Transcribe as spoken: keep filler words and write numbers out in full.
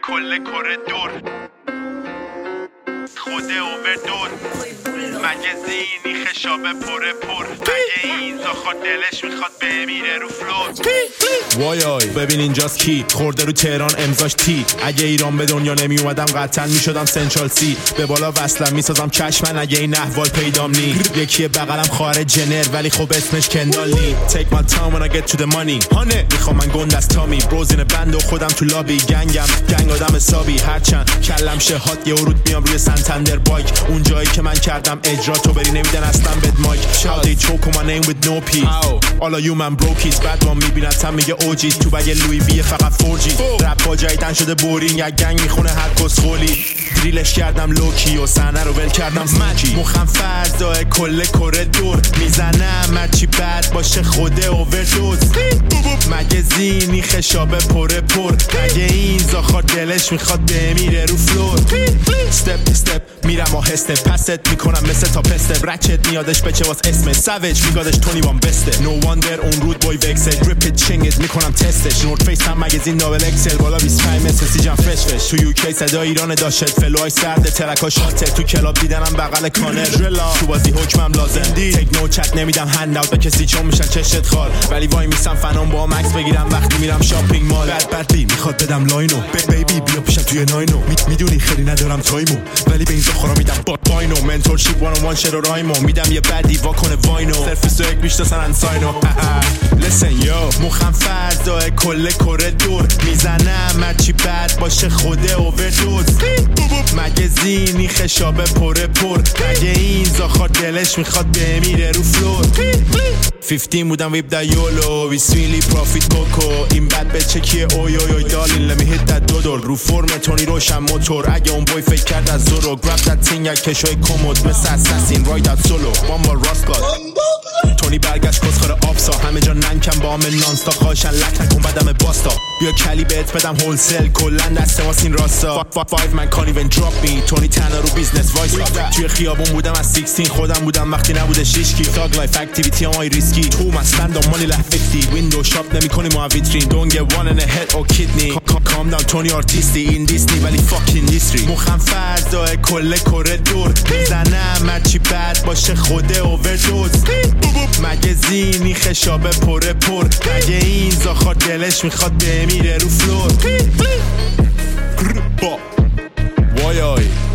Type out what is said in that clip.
کل کره دور خود اووردوز مگه زینی خشابه پره پر مگه این زاخار دلش میخواد بمیره رو فلوت وای آی ببین اینجاست کی خورده رو تهران امضاش تی اگه ایران به دنیا نمی اومدم قطعا میشدم سنترال سی به بالا وصلم میسازم چشمن اگه این احوال پیدام نی یکی بغلم خواهر جنر ولی خب اسمش کندال نی take my time when I get to the money هانه میخوام من گند از تامی بروزین بند و خودم تو لابی گنگم گنگ آدم حسابی هرچند کلم شهات یه ورود میام روی سنتندر بایک اون جایی که من کردم اجرا تو بری نمیدن اصلا بد مایک shout they choke on my name with no peace all of you man brokies bad one میبینتم میگه اوجی تو بگه لوی بی فقط فورجی رپ با جایدن شده بورینگ یک گنگ میخونه هر کسخولی دریلش کردم لوکی و صحنه رو ول کردم سمکی مخم فردا کل کره دور میزنم هرچی بد باشه خوده اووردوز مگه زینی خشابه پره پر مگه این زاخار دلش میخواد بمیره رو فلور step step میرم آهسته پست میکنم مثل تا پسته رچت میادش بچه واس اسمت سویج میگادش تونی وان بسته نو واندر اون رود بوی وکسل ریپت چنگت میکنم تستش نورد فیس هم مگزین دابل اکسل بالا بیست و پنج متر سی جم فرش فرش تو یوکی صدا ایران داشت فلوهای سرده ترکا شاته تو کلاب دیدنم بغل کانر تو بازی حکمم لازم تک نو چت نمیدم هند اوت به کسی چون میشن چشت خال ولی وای میسم فنام با مکس بگیرم وقتی میرم شاپینگ مال بد بد بی میخواد بدم لاینو بیبی بیا پیشم توی ناینو میدونی خیلی ندارم تایمو ولی به این زخورا میدم با باینو منتورشیپ وان وان شر و رایمو میدم یه بدی واکنه واینو سرفیس و یک بیشتاسن انساینو لسن یو مخم فردا کل کره دور میزنم هرچی بد باشه خوده اووردوز مگه زینی خشابه پره پر مگه این زاخار دلش میخواد بمیره رو فلور پانزده بودم ویب دا یولو وی سویلی پروفیت کوکو این بد بچه کیه اوی اوی اوی دالین لمی هیت دا دو دور رو فرم تونی روشن موتور اگه اون بوی فکر کرد از زورو گراب دا تینگ یک کشوی کمود مثل اساسین رایت اوت سولو بامبا راستگاد تونی برگشت کسخور آبسا همه جا ننکم با همه نانستا خواهشن لک نکن بدم باستا بیا کلی بهت بدم هولسل کلن دسته واسین راستا فایو من کان ایون دراپ می تونی تنها رو بیزنس وایس توی خیابون بودم از شانزده خودم بودم وقتی نبوده شیشکی تاگ لایف اکتیویتی همای ریسکی تو مستند و مانی لح پنجاه ویندو شاپ نمی کنی ما ویترین don't get one in the head or kidney calm down تونی آرتیستی این دیسنی ولی fuck industry مخم فردا کل کره دور میزنم هرچی بد باشه خوده اووردوز مگه زینی خشابه پره پر مگه این زاخار دلش میخواد بمیره رو فلور وای آی